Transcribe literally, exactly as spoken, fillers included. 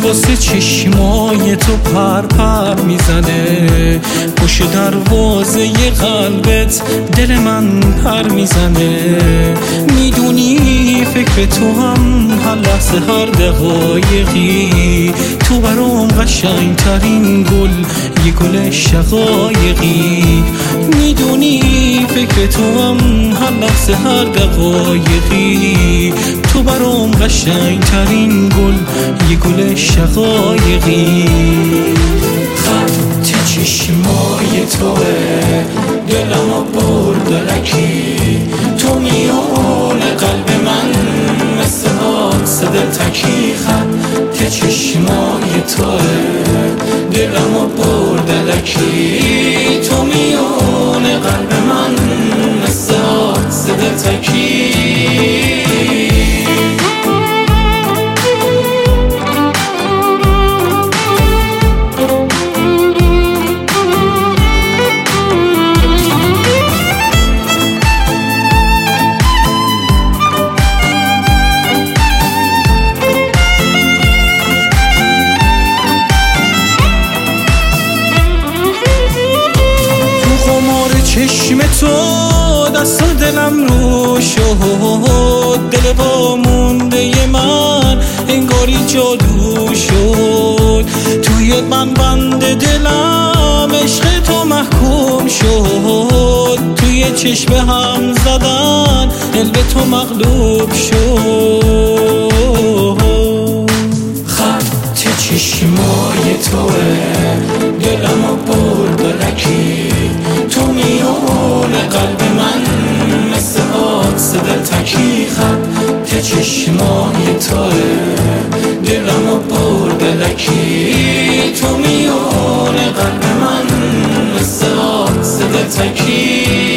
واسه چشمای تو پر پر میزنه، پشت دروازه قلبت دل من پر میزنه. میدونی فکر تو هم هر لحظه هر دقایقی، تو برام قشنگ ترین گل یه گل شقایقی. میدونی فکر تو هم هر لحظه هر دقایقی، تو برام قشنگ ترین گل یه گل شقایقی. خط چشمای توه دلمو بردرکی، تو میون قلب من مثل آس دلتکی. خط چشمای توه دلمو بردرکی، تو میون قلب من مثل آس دلتکی. چشم تو دست دلم رو شد، دل با مونده من انگاری جادو شد. توی من بند دلم عشق تو محکوم شد، توی چشم هم زدن دل به تو مغلوب شد. خط چشمای توه دلمو بردرکی، تو میون قلب من مثل آس دلتکی. خط چشمای توه دلمو بردرکی، تو میون قلب من مثل آس دلتکی.